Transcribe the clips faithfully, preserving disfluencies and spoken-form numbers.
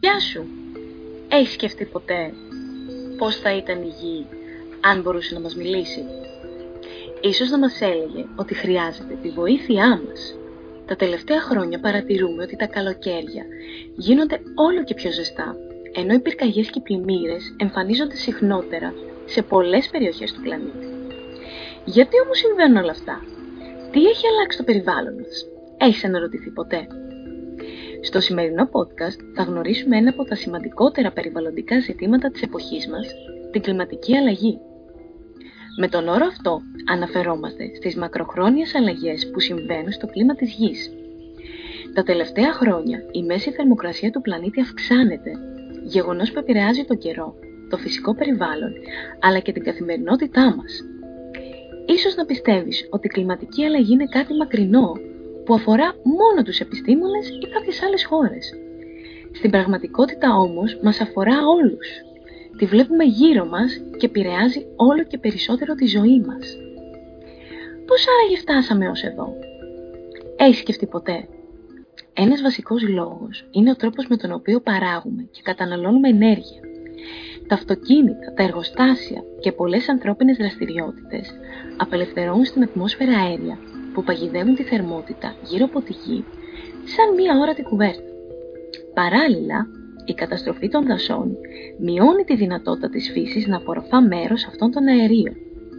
Γεια σου! Έχεις σκεφτεί ποτέ πώς θα ήταν η γη αν μπορούσε να μας μιλήσει? Ίσως να μας έλεγε ότι χρειάζεται τη βοήθειά μας. Τα τελευταία χρόνια παρατηρούμε ότι τα καλοκαίρια γίνονται όλο και πιο ζεστά, ενώ οι πυρκαγιές και οι πλημμύρες εμφανίζονται συχνότερα σε πολλές περιοχές του πλανήτη. Γιατί όμως συμβαίνουν όλα αυτά? Τι έχει αλλάξει το περιβάλλον μας? Έχεις αναρωτηθεί ποτέ? Στο σημερινό podcast θα γνωρίσουμε ένα από τα σημαντικότερα περιβαλλοντικά ζητήματα της εποχής μας, την κλιματική αλλαγή. Με τον όρο αυτό αναφερόμαστε στις μακροχρόνιες αλλαγές που συμβαίνουν στο κλίμα της γης. Τα τελευταία χρόνια η μέση θερμοκρασία του πλανήτη αυξάνεται, γεγονός που επηρεάζει τον καιρό, το φυσικό περιβάλλον, αλλά και την καθημερινότητά μας. Ίσως να πιστεύεις ότι η κλιματική αλλαγή είναι κάτι μακρινό, που αφορά μόνο τους επιστήμονες ή κάποιες άλλες χώρες. Στην πραγματικότητα όμως μας αφορά όλους. Τη βλέπουμε γύρω μας και επηρεάζει όλο και περισσότερο τη ζωή μας. Πώς άραγε φτάσαμε ως εδώ? Έχεις σκεφτεί ποτέ? Ένας βασικός λόγος είναι ο τρόπος με τον οποίο παράγουμε και καταναλώνουμε ενέργεια. Τα αυτοκίνητα, τα εργοστάσια και πολλές ανθρώπινες δραστηριότητες απελευθερώνουν στην ατμόσφαιρα αέρια που παγιδεύουν τη θερμότητα γύρω από τη γη σαν μία όρατη κουβέρτα. Παράλληλα, η καταστροφή των δασών μειώνει τη δυνατότητα της φύσης να απορροφά μέρος αυτών των αερίων.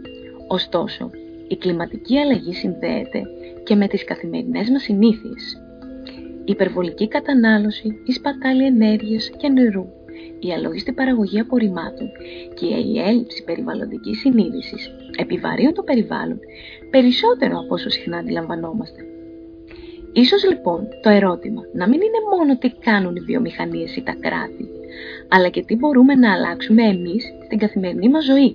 Ωστόσο, η κλιματική αλλαγή συνδέεται και με τις καθημερινές μας συνήθειες. Η υπερβολική κατανάλωση, η σπατάλη ενέργειας και νερού, η αλόγιστη παραγωγή απορριμμάτων και η έλλειψη περιβαλλοντικής συνείδησης επιβαρύνουν το περιβάλλον περισσότερο από όσο συχνά αντιλαμβανόμαστε. Ίσως λοιπόν το ερώτημα να μην είναι μόνο τι κάνουν οι βιομηχανίες ή τα κράτη, αλλά και τι μπορούμε να αλλάξουμε εμείς στην καθημερινή μας ζωή.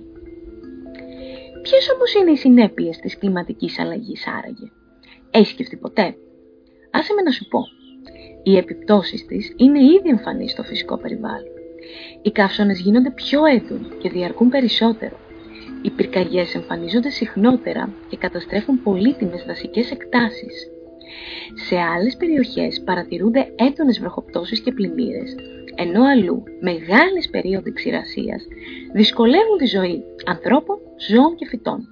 Ποιες όμως είναι οι συνέπειες της κλιματικής αλλαγής άραγε? Έχεις σκεφτεί ποτέ? Άσε με να σου πω. Οι επιπτώσεις της είναι ήδη εμφανείς στο φυσικό περιβάλλον. Οι καύσωνες γίνονται πιο έντονοι και διαρκούν περισσότερο. Οι πυρκαγιές εμφανίζονται συχνότερα και καταστρέφουν πολύτιμες δασικές εκτάσεις. Σε άλλες περιοχές παρατηρούνται έντονες βροχοπτώσεις και πλημμύρες, ενώ αλλού μεγάλες περίοδοι ξηρασίας δυσκολεύουν τη ζωή ανθρώπων, ζώων και φυτών.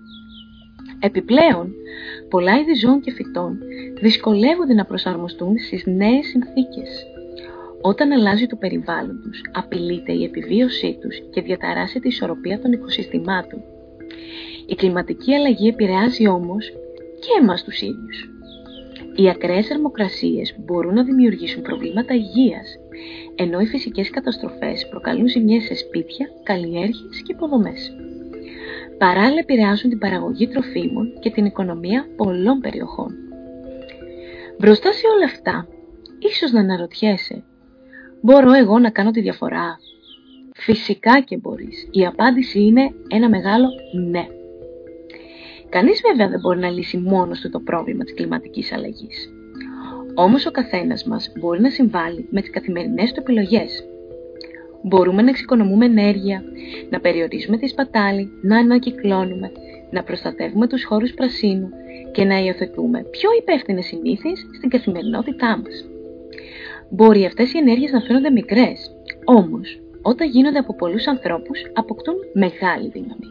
Επιπλέον, πολλά είδη ζώων και φυτών δυσκολεύονται να προσαρμοστούν στις νέες συνθήκες. Όταν αλλάζει το περιβάλλον τους, απειλείται η επιβίωσή τους και διαταράσσεται η ισορροπία των οικοσυστημάτων. Η κλιματική αλλαγή επηρεάζει όμως και εμάς τους ίδιους. Οι ακραίες θερμοκρασίες μπορούν να δημιουργήσουν προβλήματα υγείας, ενώ οι φυσικές καταστροφές προκαλούν ζημιές σε σπίτια, καλλιέργειες και υποδομές. Παράλληλα επηρεάζουν την παραγωγή τροφίμων και την οικονομία πολλών περιοχών. Μπροστά σε όλα αυτά, ίσως να αναρωτιέσαι, μπορώ εγώ να κάνω τη διαφορά? Φυσικά και μπορείς. Η απάντηση είναι ένα μεγάλο ναι. Κανείς βέβαια δεν μπορεί να λύσει μόνος του το πρόβλημα της κλιματικής αλλαγής. Όμως ο καθένας μας μπορεί να συμβάλλει με τις καθημερινές του επιλογές. Μπορούμε να εξοικονομούμε ενέργεια, να περιορίζουμε τη σπατάλη, να ανακυκλώνουμε, να προστατεύουμε τους χώρους πρασίνου και να υιοθετούμε πιο υπεύθυνες συνήθειες στην καθημερινότητά μας. Μπορεί αυτές οι ενέργειες να φαίνονται μικρές, όμως όταν γίνονται από πολλούς ανθρώπους αποκτούν μεγάλη δύναμη.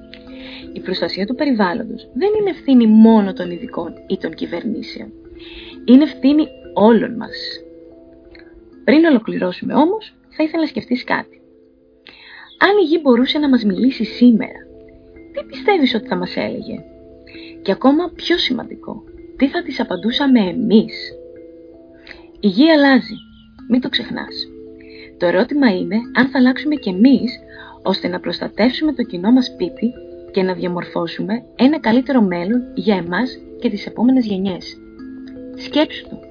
Η προστασία του περιβάλλοντος δεν είναι ευθύνη μόνο των ειδικών ή των κυβερνήσεων. Είναι ευθύνη όλων μας. Πριν ολοκληρώσουμε όμως, θα ήθελα να σκεφτείς κάτι. Αν η γη μπορούσε να μας μιλήσει σήμερα, τι πιστεύεις ότι θα μας έλεγε? Και ακόμα πιο σημαντικό, τι θα της απαντούσαμε εμείς? Η γη αλλάζει, μην το ξεχνάς. Το ερώτημα είναι αν θα αλλάξουμε κι εμείς, ώστε να προστατεύσουμε το κοινό μας σπίτι και να διαμορφώσουμε ένα καλύτερο μέλλον για εμάς και τις επόμενες γενιές. Σκέψου το.